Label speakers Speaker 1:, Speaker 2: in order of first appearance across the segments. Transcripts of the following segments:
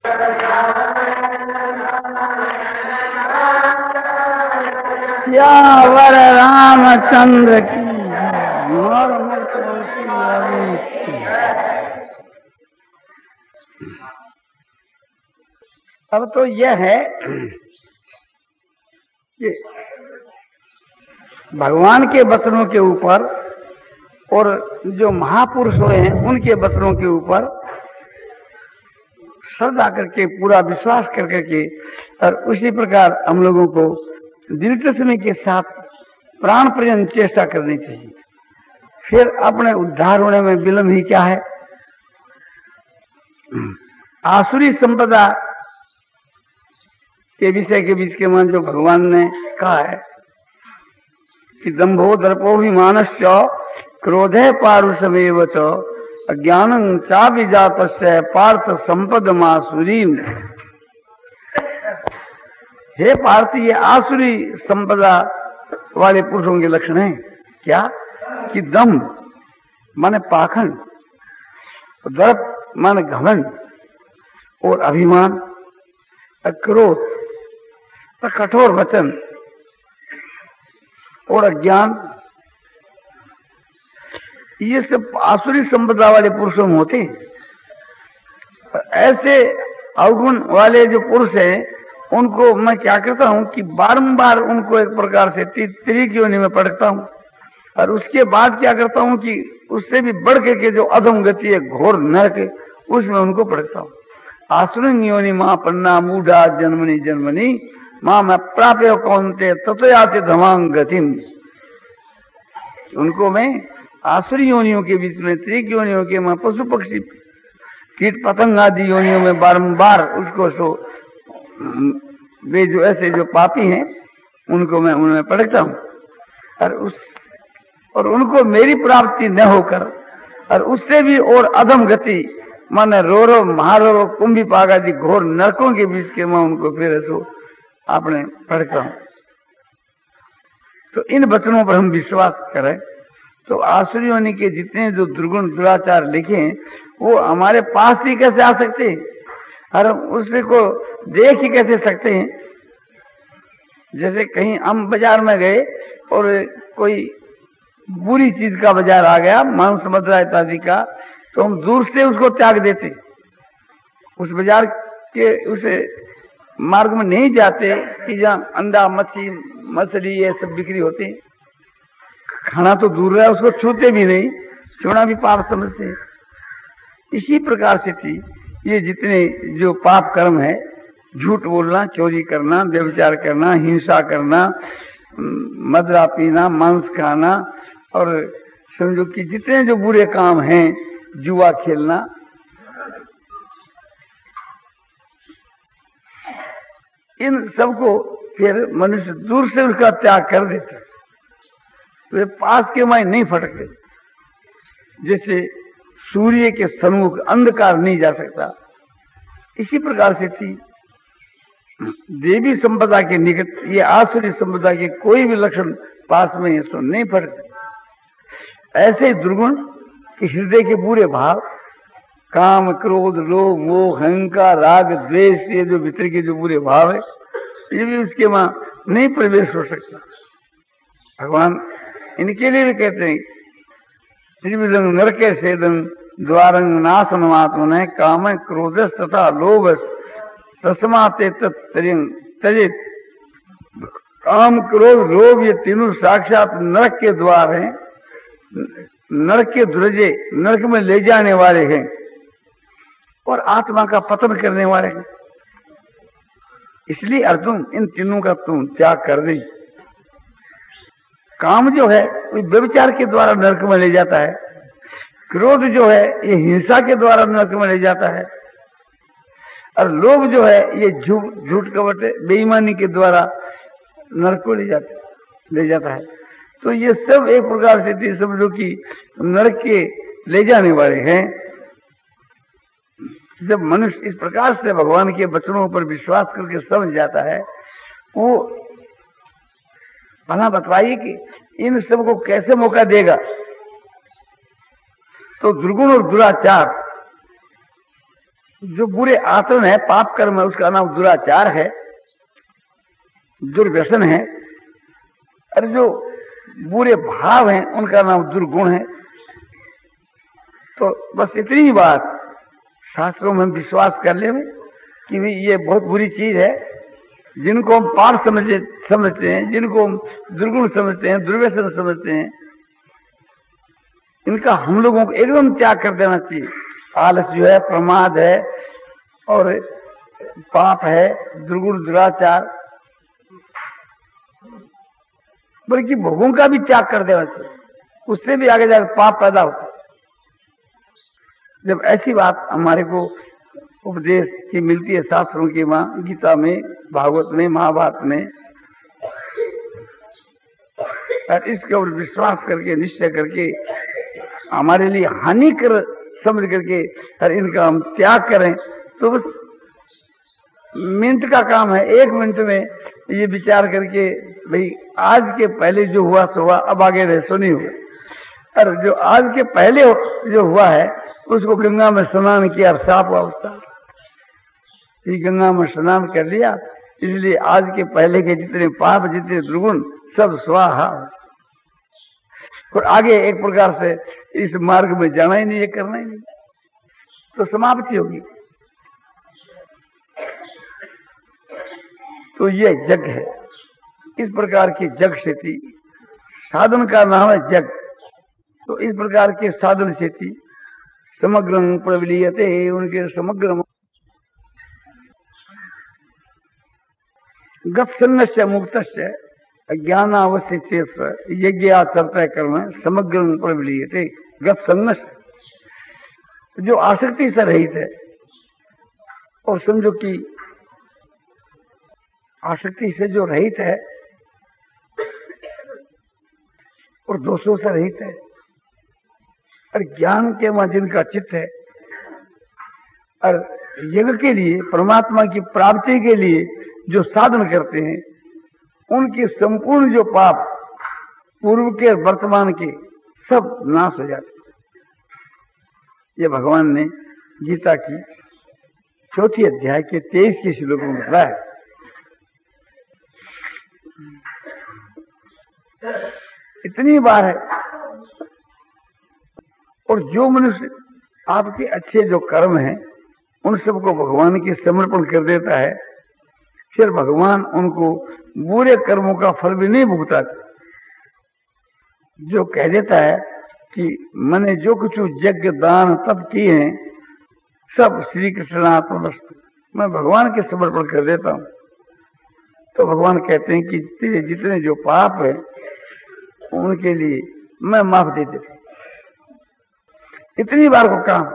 Speaker 1: सियावर रामचंद्र की और अब तो यह है कि भगवान के वचनों के ऊपर और जो महापुरुष हुए हैं उनके वचनों के ऊपर श्रद्धा करके पूरा विश्वास करके और उसी प्रकार हम लोगों को दिलचस्पी के साथ प्राण पर्यंत चेष्टा करनी चाहिए। फिर अपने उद्धार होने में विलंब ही क्या है। आसुरी संपदा के विषय के बीच के मन जो भगवान ने कहा है कि दंभो दर्पो विमानश्च क्रोधे पारुषमेव च अज्ञानं चाभिजातस्य पार्थ संपदमासुरीम। हे पार्थ, ये आसुरी संपदा वाले पुरुषों के लक्षण हैं क्या कि दंभ माने पाखंड, दर्प माने घमंड और अभिमान, क्रोध, कठोर वचन और अज्ञान, ये सब आसुरी संपदा वाले पुरुषों में होते हैं। ऐसे अवगुण वाले जो पुरुष हैं उनको मैं क्या करता हूं कि बारंबार उनको एक प्रकार से त्रिक योनि में पड़कता हूं और उसके बाद क्या करता हूं कि उससे भी बढ़ के जो अधम गति है घोर नरक, उसमें उनको पड़कता हूं। आसुरी योनि मां पन्ना मूढ़ा जन्मनी जन्मनी मां मैं प्राप्य कौनते तत्याति धमांग गतिम। उनको मैं आसुरी योनियों के बीच में त्रिक योनियों के मैं पशु पक्षी कीट पतंग आदि योनियों में बारंबार उसको सो वे जो ऐसे जो पापी हैं उनको मैं उनमें पड़कता हूं और उनको मेरी प्राप्ति न होकर और उससे भी और अधम गति माने रोरो महारो कुंभी पाग आदि घोर नरकों के बीच के मैं उनको फिर ऐसो आपने पड़कता हूं। तो इन वचनों पर हम विश्वास करें तो आसुरी योनि के जितने जो दुर्गुण दुराचार लिखे हैं वो हमारे पास ही कैसे आ सकते हैं और हम उसी को देख ही कैसे सकते हैं। जैसे कहीं हम बाजार में गए और कोई बुरी चीज का बाजार आ गया, मांस मदिरा इत्यादि का, तो हम दूर से उसको त्याग देते, उस बाजार के उसे मार्ग में नहीं जाते कि जहाँ अंडा मछली ये सब बिक्री होते हैं। खाना तो दूर रहा, उसको छूते भी नहीं, छूना भी पाप समझते हैं। इसी प्रकार से थी ये जितने जो पाप कर्म है, झूठ बोलना, चोरी करना, व्यभिचार करना, हिंसा करना, मदिरा पीना, मांस खाना और समझो कि जितने जो बुरे काम हैं, जुआ खेलना, इन सबको फिर मनुष्य दूर से उसका त्याग कर देता है, वे पास के माय नहीं फटकते। जैसे सूर्य के सन्मुख अंधकार नहीं जा सकता, इसी प्रकार से थी देवी संपदा के निकट ये आसुरी संपदा के कोई भी लक्षण पास में इसको नहीं फटकते। ऐसे दुर्गुण कि हृदय के बुरे भाव, काम, क्रोध, लोभ, मोह, अहंकार, राग, द्वेष, ये जो भीतर के जो बुरे भाव है, ये भी उसके वहां नहीं प्रवेश हो सकता। भगवान इनके लिए भी कहते हैं त्रिविधं नरके सेदं द्वारंग नाशनमात्मने काम क्रोध तथा लोभ तस्माते तजेत। काम, क्रोध, लोभ ये तीनों साक्षात नरक के द्वार हैं, नरक के दरजे, नरक में ले जाने वाले हैं और आत्मा का पतन करने वाले हैं। इसलिए अर्जुन इन तीनों का तुम त्याग कर दे। काम जो है वो व्यभिचार के द्वारा नरक में ले जाता है, क्रोध जो है ये हिंसा के द्वारा नरक में ले जाता है और लोभ जो है ये झूठ कपट बेईमानी के द्वारा नरक को ले जाता है। तो ये सब एक प्रकार से समझो कि नरक के ले जाने वाले हैं। जब मनुष्य इस प्रकार से भगवान के वचनों पर विश्वास करके समझ जाता है, वो भला बतवाइए कि इन सबको कैसे मौका देगा। तो दुर्गुण और दुराचार जो बुरे आचरण है, पाप कर्म है, उसका नाम दुराचार है, दुर्व्यसन है। और जो बुरे भाव हैं उनका नाम दुर्गुण है। तो बस इतनी ही बात शास्त्रों में हम विश्वास कर ले कि भाई ये बहुत बुरी चीज है। जिनको हम पाप समझते हैं, जिनको हम दुर्गुण समझते हैं, दुर्व्यसन समझते हैं, इनका हम लोगों को एकदम त्याग कर देना चाहिए। आलस जो है, प्रमाद है और पाप है, दुर्गुण दुराचार, बल्कि भोगों का भी त्याग कर देना चाहिए। उससे भी आगे जाकर पाप पैदा होता है। जब ऐसी बात हमारे को उपदेश की मिलती है शास्त्रों की, मां गीता में, भागवत में, महाभारत में, इसके ऊपर विश्वास करके, निश्चय करके, हमारे लिए हानिकर समझ करके और इनका हम त्याग करें, तो बस मिनट का काम है। 1 मिनट में ये विचार करके भाई आज के पहले जो हुआ सो हुआ, अब आगे रहे सो नहीं हुआ। और जो आज के पहले जो हुआ है उसको गंगा में स्नान किया, साफ हुआ उसका, गंगा में स्नान कर लिया, इसलिए आज के पहले के जितने पाप, जितने दुर्गुण, सब स्वाहा। और आगे एक प्रकार से इस मार्ग में जाना ही नहीं है, करना ही नहीं, तो समाप्ति होगी। तो ये जग है। इस प्रकार की जग से थी, साधन का नाम है जग। तो इस प्रकार के साधन से थी समग्र प्रविलीयते, उनके समग्र गत्सन्नस्य मुक्तस्य अज्ञानावस्य चेत यज्ञाचर्तय कर्म समग्र प्रविलीयते। गत्सन्नस्य जो आसक्ति से रहित है, और समझो कि आसक्ति से जो रहित है और दोषों से रहित है, और ज्ञान के वहां जिनका चित्त है, और यज्ञ के लिए, परमात्मा की प्राप्ति के लिए जो साधन करते हैं, उनके संपूर्ण जो पाप पूर्व के वर्तमान के सब नाश हो जाते हैं। ये भगवान ने गीता की 4th अध्याय के 23 के श्लोकों में बताया। इतनी बार है। और जो मनुष्य आपके अच्छे जो कर्म हैं उन सबको भगवान के समर्पण कर देता है, फिर भगवान उनको बुरे कर्मों का फल भी नहीं भुगताते। जो कह देता है कि मैंने जो कुछ यज्ञ दान तप किए हैं सब श्री कृष्णार्पणमस्तु, मैं भगवान के समर्पण कर देता हूं, तो भगवान कहते हैं कि तेरे जितने जो पाप है उनके लिए मैं माफ दे देता हूं। इतनी बार को काम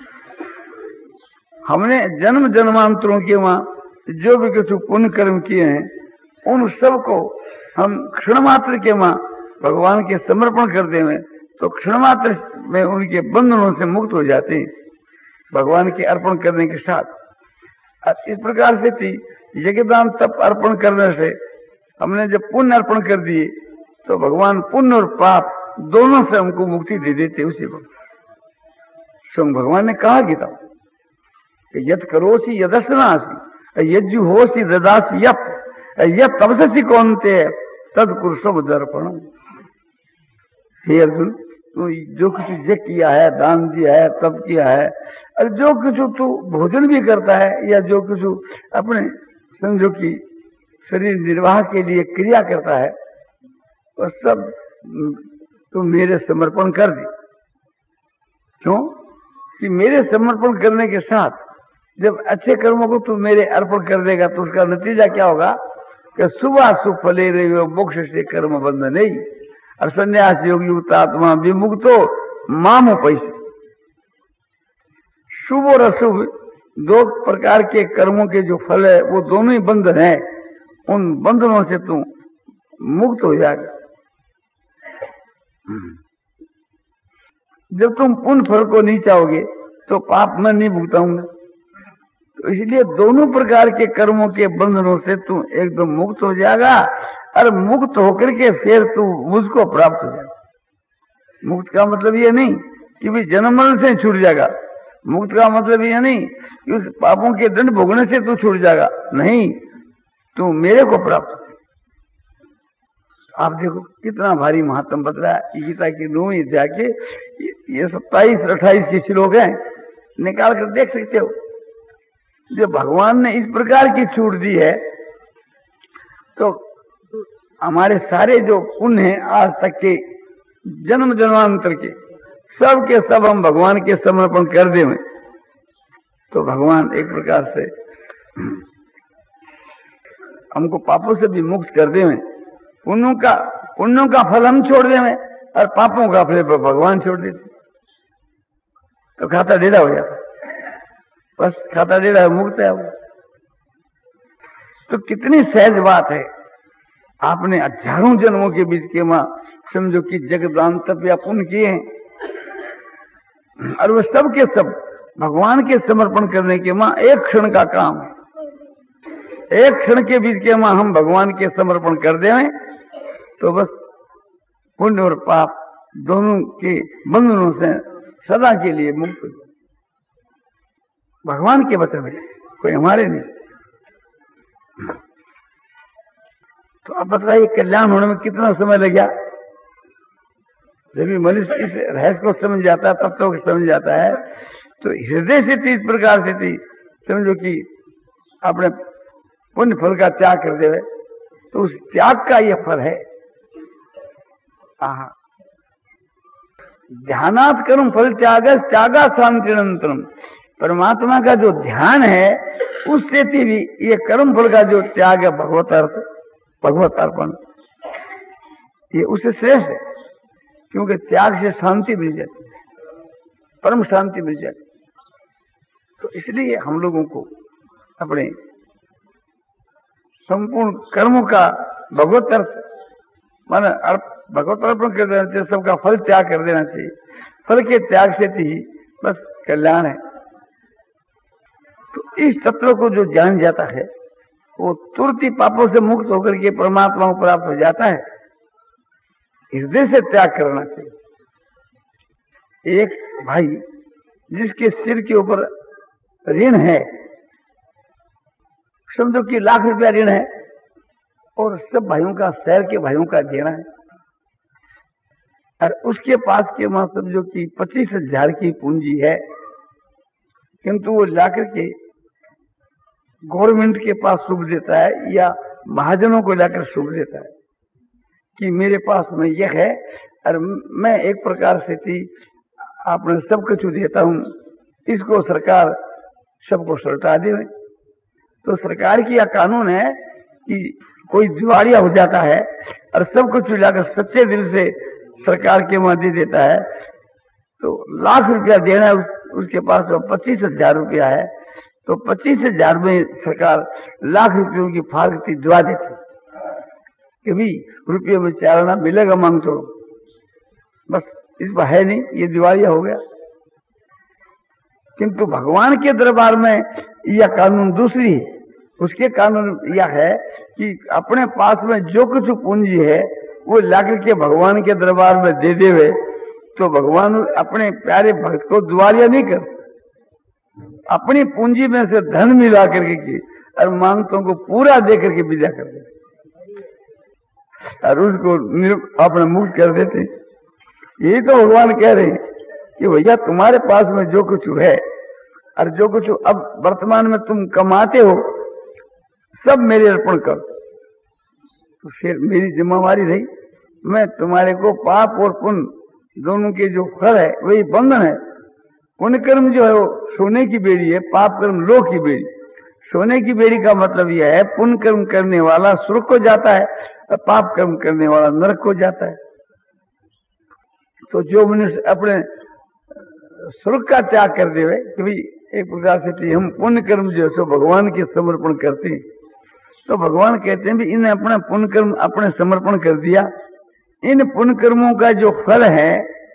Speaker 1: हमने जन्म जन्मांतरों के वहां जो भी कुछ पुण्य कर्म किए हैं उन सब को हम क्षण मात्र के वहां भगवान के समर्पण कर दें, तो क्षण मात्र में उनके बंधनों से मुक्त हो जाते हैं भगवान के अर्पण करने के साथ। इस प्रकार से थी यज्ञदान तप अर्पण करने से हमने जब पुण्य अर्पण कर दिए तो भगवान पुण्य और पाप दोनों से हमको मुक्ति दे देते उसी वक्त। स्वयं भगवान ने कहा गीता कि यद करोसी यदस्नासी यज्जु होसी ददासी यप यद तपसी कौनते तद कुरुषव दर्पण। हे अर्जुन, तू जो कुछ यज्ञ किया है, दान दिया है, तप किया है, और जो कुछ तू भोजन भी करता है या जो कुछ अपने समझो कि शरीर निर्वाह के लिए क्रिया करता है, वह सब तू मेरे समर्पण कर दे। क्यों कि मेरे समर्पण करने के साथ जब अच्छे कर्मों को तू मेरे अर्पण कर देगा तो उसका नतीजा क्या होगा कि सुबह सुफले रहे मोक्ष से कर्म बंध नहीं, और संन्यास योगी युक्तात्मा विमुक्तो माम पैसे। शुभ और अशुभ दो प्रकार के कर्मों के जो फल है वो दोनों ही बंधन है, उन बंधनों से तू मुक्त हो जाएगा। जब तुम पुण्य फल को नहीं चाहोगे तो पाप मैं नहीं भुगताऊंगा, तो इसलिए दोनों प्रकार के कर्मों के बंधनों से तू एकदम मुक्त हो जाएगा, और मुक्त होकर के फिर तू मुझको प्राप्त हो जाएगा। मुक्त का मतलब ये नहीं कि भी जन्म मरण से छूट जाएगा, मुक्त का मतलब यह नहीं कि उस पापों के दंड भोगने से तू छूट जाएगा, नहीं, तू मेरे को प्राप्त। आप देखो कितना भारी महात्म बतलाया गीता की 9वीं अध्याय के ये 27-28 के श्लोक हैं, निकाल कर देख सकते हो। जो भगवान ने इस प्रकार की छूट दी है, तो हमारे सारे जो पुण्य हैं आज तक के जन्म जन्मांतर के सब हम भगवान के समर्पण कर दें, तो भगवान एक प्रकार से हमको पापों से भी मुक्त कर दें। पुण्यों का फल हम छोड़ दें और पापों का फल भगवान छोड़ देते, तो खाता डेढ़ा हो जाता, बस खाता डेढ़ा मुक्त है वो। तो कितनी सहज बात है। आपने हजारों जन्मों के बीच के मां समझो कि जगदान तप या पुण्य किए हैं, और वो सब के सब भगवान के समर्पण करने के मां एक क्षण का काम है। एक क्षण के बीच के मां हम भगवान के समर्पण कर दें, तो बस पुण्य और पाप दोनों के बंधनों से सदा के लिए मुक्त। भगवान के वचन है, कोई हमारे नहीं। तो अब बताइए कल्याण होने में कितना समय लग गया। जब भी मनुष्य इस रहस्य को समझ जाता है, तत्वों को समझ जाता है, तो हृदय से थी, इस प्रकार से थी, समझो कि अपने पुण्य फल का त्याग कर देवे, तो उस त्याग का यह फल है। ध्यानात् कर्म फल त्यागा शांतिरंतरम। परमात्मा का जो ध्यान है उससे भी ये कर्म फल का जो त्याग है, भगवत अर्पण, ये उससे श्रेष्ठ है, क्योंकि त्याग से शांति मिल जाती है, परम शांति मिल जाती है। तो इसलिए हम लोगों को अपने संपूर्ण कर्मों का भगवत अर्थ माने भगवत अर्पण कर देना चाहिए, सबका फल त्याग कर देना चाहिए। फल के त्याग से ही बस कल्याण है। तो इस तत्व को जो जान जाता है वो तुरंत ही पापों से मुक्त होकर के परमात्मा को प्राप्त हो जाता है। हृदय से त्याग करना चाहिए। एक भाई जिसके सिर के ऊपर ऋण है, समझो कि लाख रुपया ऋण है, और सब भाइयों का, शहर के भाइयों का देना है, और उसके पास के मां समझो कि 25,000 की पूंजी है, किंतु वो जाकर के गवर्नमेंट के पास सूख देता है या महाजनों को जाकर सूख देता है कि मेरे पास में यह है और मैं एक प्रकार से थी आपने सब कुछ देता हूं, इसको सरकार सबको सलटा दे। तो सरकार की यह कानून है कि कोई दिवालिया हो जाता है और सब कुछ जाकर सच्चे दिल से सरकार के वहां दे देता है, तो लाख रुपया देना है, उसके पास 25,000 रुपया है, तो 25,000 में सरकार लाख रुपयों की फालती दिवा देती कि भी रुपये में चालाना मिलेगा, मांग छोड़ो, बस इस पर है नहीं, ये दिवालिया हो गया। किंतु भगवान के दरबार में यह कानून दूसरी है। उसके कानून यह है कि अपने पास में जो कुछ पूंजी है वो लाकर के भगवान के दरबार में दे देवे, तो भगवान अपने प्यारे भक्त को दिवालिया नहीं कर, अपनी पूंजी में से धन मिला करके की और मांगतों को पूरा दे करके विदा कर देते और उसको अपने मुक्त कर देते। यही तो भगवान कह रहे हैं कि भैया तुम्हारे पास में जो कुछ है और जो कुछ अब वर्तमान में तुम कमाते हो सब मेरे अर्पण कर, तो फिर मेरी जिम्मेवारी रही, मैं तुम्हारे को पाप और पुण्य दोनों के जो फल है वही बंधन है। पुण्य कर्म जो है वो सोने की बेड़ी है, पाप कर्म लोह की बेड़ी। सोने की बेड़ी का मतलब यह है पुण्य कर्म करने वाला स्वर्ग को जाता है और पाप कर्म करने वाला नरक को जाता है। तो जो मनुष्य अपने स्वर्ग का त्याग कर देवे कि भाई एक प्रकार से हम पुण्य कर्म जो सो भगवान के समर्पण करते हैं, तो भगवान कहते हैं भी इन्हें अपना पुण्य कर्म अपने समर्पण कर दिया, इन पुण्य कर्मों का जो फल है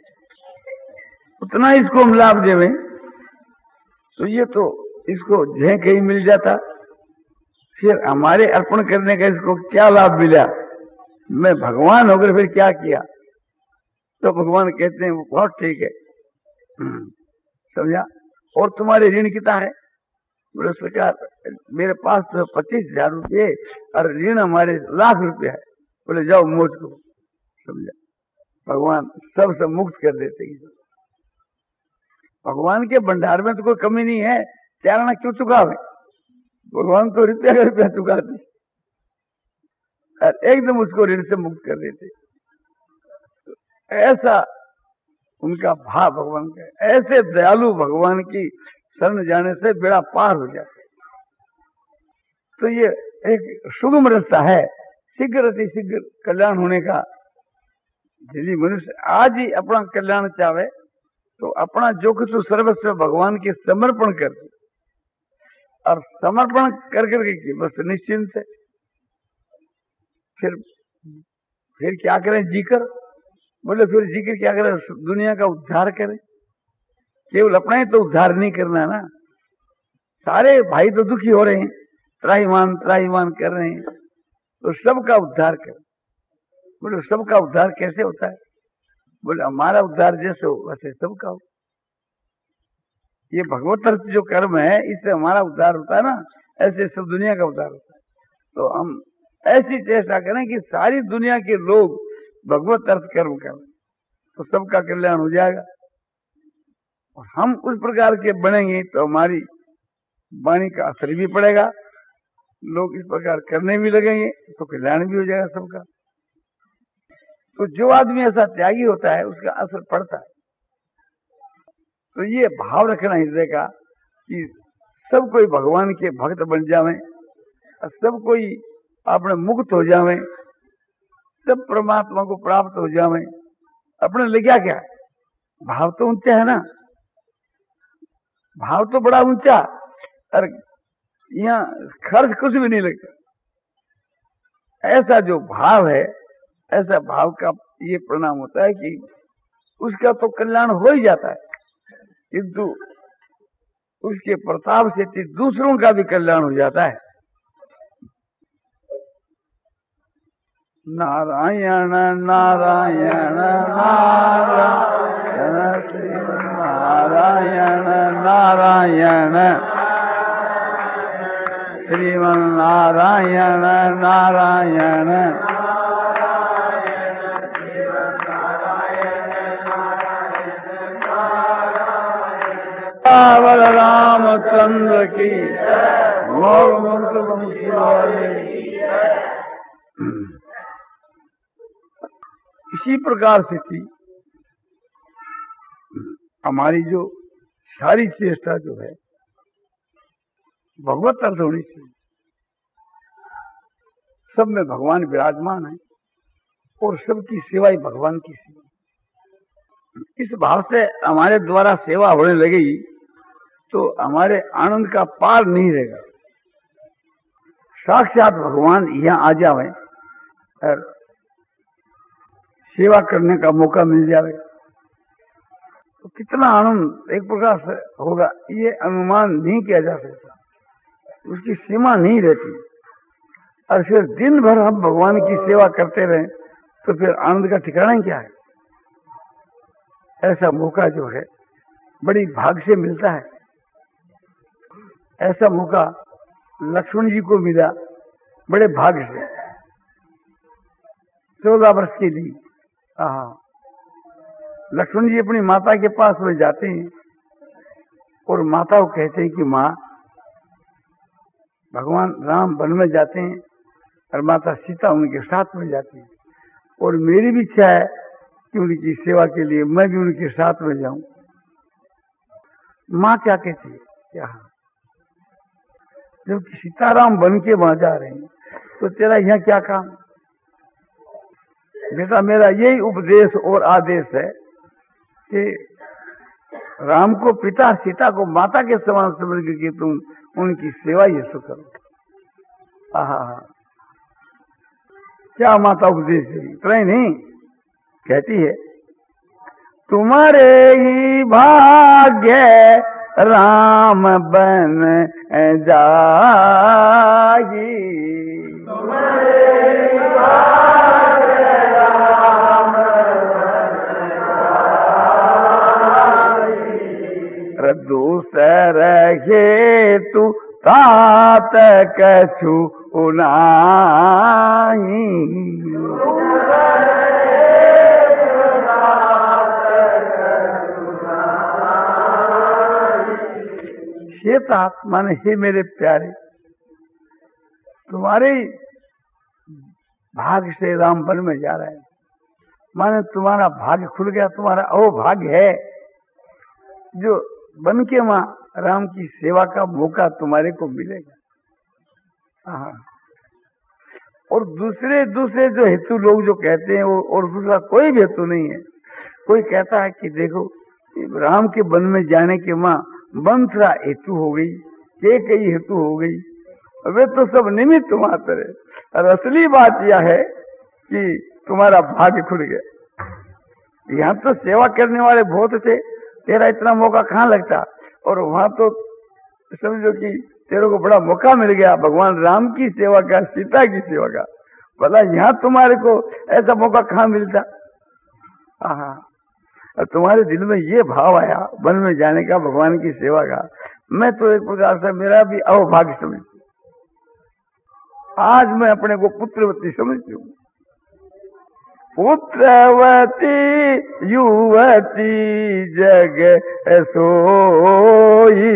Speaker 1: उतना इसको हम लाभ देवे, तो ये तो इसको जय कहीं मिल जाता, फिर हमारे अर्पण करने का इसको क्या लाभ मिला, मैं भगवान होकर फिर क्या किया। तो भगवान कहते हैं वो बहुत ठीक है, समझा। और तुम्हारे ऋण कितना है? बोले सरकार मेरे पास तो 25,000 रुपये और ऋण हमारे ₹1,00,000 है। बोले जाओ मौज को। समझा? भगवान सबसे मुक्त कर देते हैं। भगवान के भंडार में तो कोई कमी नहीं है, चाराना क्यों चुकावे? भगवान तो रुपया का रुपया चुकाते और एकदम उसको ऋण से मुक्त कर देते। ऐसा उनका भाव भगवान का। ऐसे दयालु भगवान की शरण जाने से बेड़ा पार हो जाता है। तो ये एक सुगम रास्ता है शीघ्र अति शीघ्र कल्याण होने का। यदि मनुष्य आज ही अपना कल्याण चाहे तो अपना जो कुछ सर्वस्व भगवान के समर्पण कर दे, और समर्पण कर करके बस निश्चिंत है। फिर क्या करें? जीकर। बोले फिर जीकर क्या करें? दुनिया का उद्धार करें। केवल अपना ही तो उद्धार नहीं करना ना, सारे भाई तो दुखी हो रहे हैं, त्राहिमाम त्राहिमाम कर रहे हैं, तो सबका उद्धार करें। बोले सबका उद्धार कैसे होता है? बोले हमारा उद्धार जैसे हो वैसे सबका हो। ये भगवत अर्थ जो कर्म है इससे हमारा उद्धार होता है ना, ऐसे सब दुनिया का उद्धार होता है। तो हम ऐसी चेष्टा करें कि सारी दुनिया के लोग भगवत अर्थ कर्म करें तो सबका कल्याण हो जाएगा। और हम उस प्रकार के बनेंगे तो हमारी वाणी का असर भी पड़ेगा, लोग इस प्रकार करने भी लगेंगे तो कल्याण भी हो जाएगा सबका। तो जो आदमी ऐसा त्यागी होता है उसका असर पड़ता है। तो ये भाव रखना हृदय का कि सब कोई भगवान के भक्त बन जावे, सब कोई अपने मुक्त हो जावे, सब परमात्मा को प्राप्त हो जावे। अपने ले क्या क्या भाव तो ऊंचा है ना, भाव तो बड़ा ऊंचा, और यहाँ खर्च कुछ भी नहीं लगता। ऐसा जो भाव है, ऐसा भाव का ये परिणाम होता है कि उसका तो कल्याण हो ही जाता है, किंतु उसके प्रताप से दूसरों का भी कल्याण हो जाता है। नारायण नारायण नारायण श्री नारायण नारायण श्रीमन नारायण नारायण रामचंद्र की इसी प्रकार से थी हमारी जो सारी चेष्टा जो है भगवत अर्थ होनी चाहिए। सब में भगवान विराजमान है और सबकी सेवा ही भगवान की सेवा। इस भाव से हमारे द्वारा सेवा होने लगेगी तो हमारे आनंद का पार नहीं रहेगा। साक्षात भगवान यहाँ आ जावे और सेवा करने का मौका मिल जाएगा तो कितना आनंद एक प्रकार से होगा, ये अनुमान नहीं किया जा सकता, उसकी सीमा नहीं रहती। और फिर दिन भर हम भगवान की सेवा करते रहे तो फिर आनंद का ठिकाना क्या है? ऐसा मौका जो है बड़ी भाग से मिलता है। ऐसा मौका लक्ष्मण जी को मिला बड़े भाग से, 14 वर्ष के लिए। लक्ष्मण जी अपनी माता के पास में जाते हैं और माता को कहते हैं कि माँ, भगवान राम वन में जाते हैं और माता सीता उनके साथ में जाती है, और मेरी भी इच्छा है कि उनकी सेवा के लिए मैं भी उनके साथ में जाऊं। माँ क्या कहती है? क्या जब सीताराम बन के वहां जा रहे हैं तो तेरा यहाँ क्या काम? बेटा मेरा यही उपदेश और आदेश है कि राम को पिता, सीता को माता के समान समझ के तुम उनकी सेवा ये सो करो। क्या माता उपदेश देगी? इतना ही नहीं, कहती है तुम्हारे ही भाग्य राम बन जाही, तुम्हारे भाग्य राम बन जाही, दूसरे कछु नाही। हे तात माने हे मेरे प्यारे, तुम्हारे भाग्य से राम वन में जा रहे हैं, माने तुम्हारा भाग्य खुल गया, तुम्हारा अहोभाग्य है जो बन के मां राम की सेवा का मौका तुम्हारे को मिलेगा। और दूसरे जो हेतु लोग जो कहते हैं वो, और दूसरा कोई भी हेतु नहीं है। कोई कहता है कि देखो राम के वन में जाने के मां मंत्रा हेतु हो गई, कई हेतु हो गई, वे तो सब निमित्त मात्र है। और असली बात यह है कि तुम्हारा भाग्य खुल गया। यहाँ तो सेवा करने वाले बहुत थे, तेरा इतना मौका कहाँ लगता, और वहां तो समझो कि तेरे को बड़ा मौका मिल गया भगवान राम की सेवा का, सीता की सेवा का। भला यहाँ तुम्हारे को ऐसा मौका कहाँ मिलता। और तुम्हारे दिल में ये भाव आया वन में जाने का, भगवान की सेवा का। मैं तो एक प्रकार से मेरा भी अहोभाग्य समझती, आज मैं अपने को पुत्रवती समझती हूँ। पुत्रवती युवती जग सोई,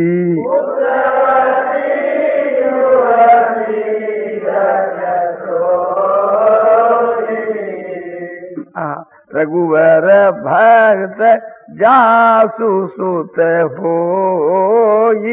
Speaker 1: रघुवर भक्त जासु सुत होई।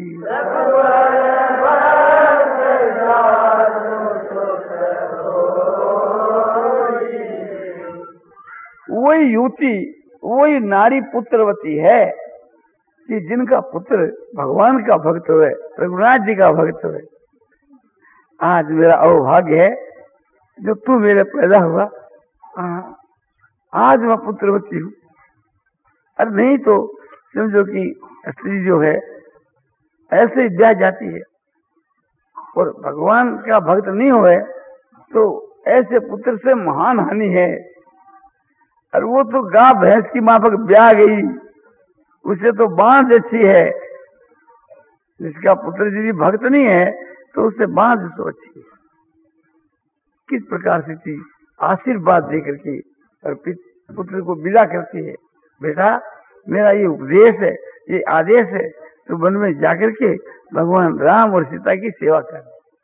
Speaker 1: वही युवती, वही नारी पुत्रवती है कि जिनका पुत्र भगवान का भक्त हुए, रघुनाथ जी का भक्त हुए। आज मेरा अहोभाग्य है जो तू मेरे पैदा हुआ, आज मैं पुत्रवती हूँ। अरे नहीं तो समझो कि स्त्री जो है ऐसे ही ब्याह जाती है, और भगवान का भक्त नहीं हुए तो ऐसे पुत्र से महान हानि है। और वो तो गाय भैंस की माफक ब्याह गई, उसे तो बांझ अच्छी है। जिसका पुत्र यदि भक्त नहीं है तो उससे बांझ तो अच्छी है। किस प्रकार से थी आशीर्वाद देकर के और पुत्र को विदा करती है, बेटा मेरा ये उपदेश है, ये आदेश है, तो वन में जाकर के भगवान राम और सीता की सेवा कर।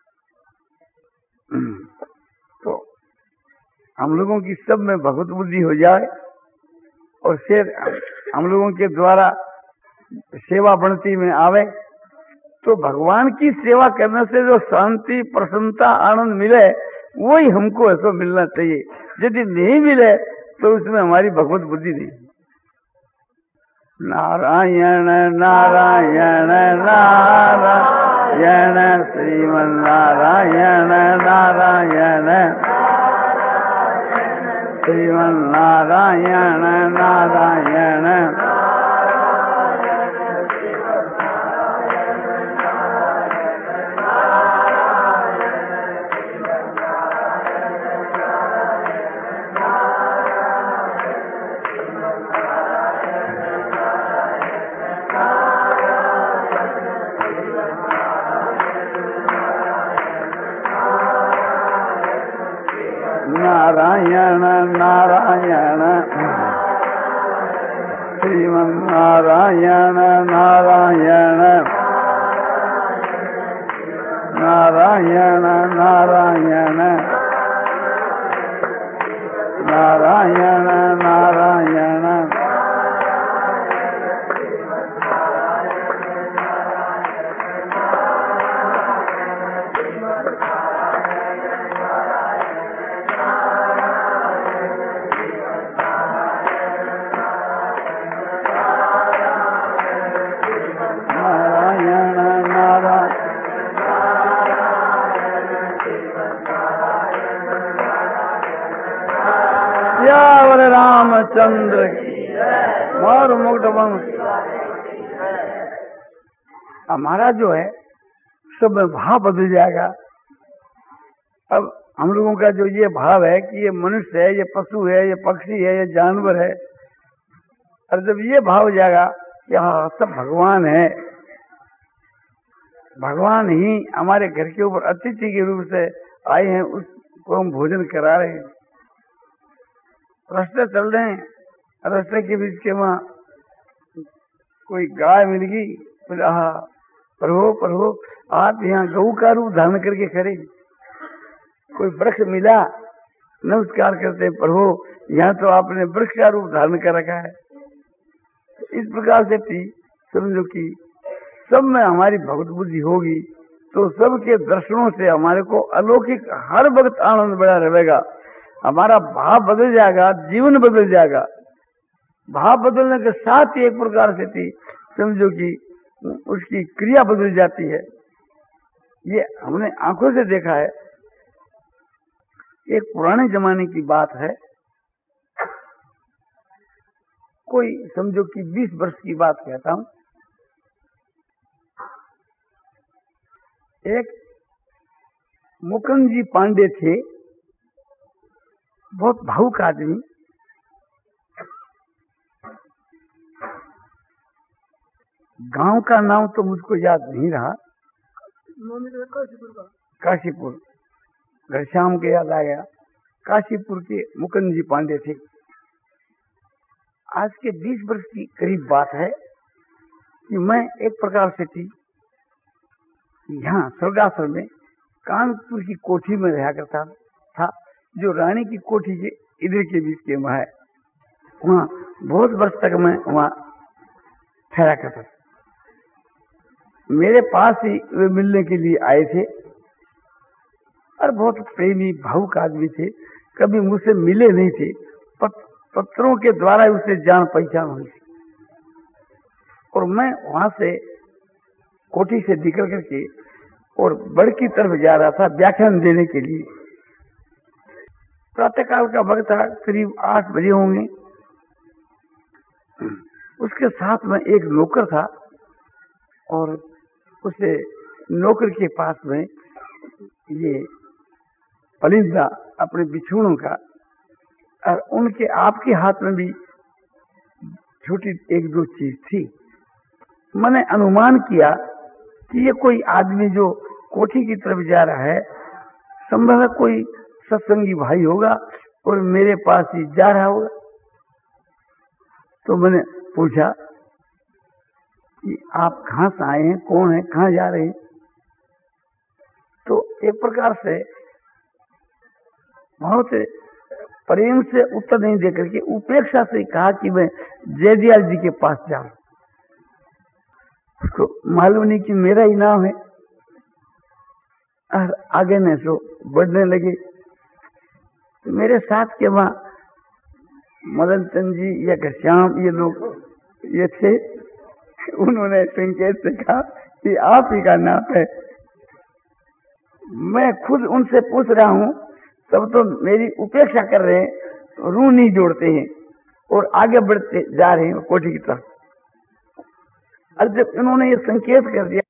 Speaker 1: तो हम लोगों की सब में भगवत बुद्धि हो जाए और फिर हम लोगों के द्वारा सेवा बनती में आवे, तो भगवान की सेवा करने से जो शांति, प्रसन्नता, आनंद मिले वही हमको ऐसा मिलना चाहिए। यदि नहीं मिले तो उसमें हमारी भगवत बुद्धि नहीं। नारायण नारायण नारायण श्रीमन नारायण नारायण श्रीमन नारायण नारायण। नारायण नारायण श्रीमन नारायण नारायण नारायण नारायण नारायण नारायण। रामचंद्र और मुक्त वंश। हमारा जो है सब भाव बदल जाएगा। अब हम लोगों का जो ये भाव है कि ये मनुष्य है, ये पशु है, ये पक्षी है, ये जानवर है, और जब ये भाव हो जाएगा कि हाँ सब भगवान है, भगवान ही हमारे घर के ऊपर अतिथि के रूप से आए हैं, उसको हम भोजन करा रहे हैं। रास्ते चल रहे हैं, रास्ते के बीच के वहां कोई गाय मिल गई, बोले आहा प्रभु प्रभु आप यहाँ गऊ का रूप धारण करके खड़े। कोई वृक्ष मिला, नमस्कार करते हैं, प्रभु यहाँ तो आपने वृक्ष का रूप धारण कर रखा है। इस प्रकार से थी, समझो कि सब में हमारी भगवत बुद्धि होगी तो सबके दर्शनों से हमारे को अलौकिक हर वक्त आनंद बड़ा रहेगा। हमारा भाव बदल जाएगा, जीवन बदल जाएगा। भाव बदलने के साथ ही एक प्रकार से थी, समझो कि उसकी क्रिया बदल जाती है। ये हमने आंखों से देखा है। एक पुराने जमाने की बात है, कोई समझो कि 20 वर्ष की बात कहता हूं। एक मुकुंद जी पांडे थे, बहुत भावुक आदमी। गांव का नाम तो मुझको याद नहीं रहा, काशीपुर, घनश्याम के याद आ गया। काशीपुर के मुकुंद जी पांडे थे। आज के 20 वर्ष की करीब बात है कि मैं एक प्रकार से थी यहाँ स्वर्गाश्रम में कानपुर की कोठी में रहा करता था, जो रानी की कोठी के इधर के बीच के वहां है। वहां बहुत वर्ष तक मैं वहां ठहरा करता था। मेरे पास ही वे मिलने के लिए आए थे और बहुत प्रेमी भावुक आदमी थे। कभी मुझसे मिले नहीं थे, पत्रों के द्वारा उससे जान पहचान हुई थी। और मैं वहां से कोठी से निकल करके और बड़ की तरफ जा रहा था व्याख्यान देने के लिए। प्रातःकाल का वक्त था, करीब 8 बजे होंगे। उसके साथ में एक नौकर था और उसे नौकर के पास में ये पलिंदा अपने बिछुड़ों का, और उनके आपके हाथ में भी छोटी 1-2 चीज थी। मैंने अनुमान किया कि ये कोई आदमी जो कोठी की तरफ जा रहा है, संभव है कोई सत्संगी भाई होगा और मेरे पास ही जा रहा होगा। तो मैंने पूछा कि आप कहां से आए हैं, कौन है, कहां जा रहे हैं? तो एक प्रकार से बहुत प्रेम से उत्तर नहीं देकर के उपेक्षा से कहा कि मैं जयदयाल जी के पास जा रहा हूं। उसको मालूम नहीं कि मेरा ही नाम है। और आगे ने सो बढ़ने लगे। तो मेरे साथ के वहां मदन चंद जी या घनश्याम ये लोग ये थे। उन्होंने संकेत से कहा कि आप ही का नाम है। मैं खुद उनसे पूछ रहा हूं, तब तो मेरी उपेक्षा कर रहे हैं, रूह नहीं जोड़ते हैं और आगे बढ़ते जा रहे हैं कोठी की तरफ। और जब इन्होंने ये संकेत कर दिया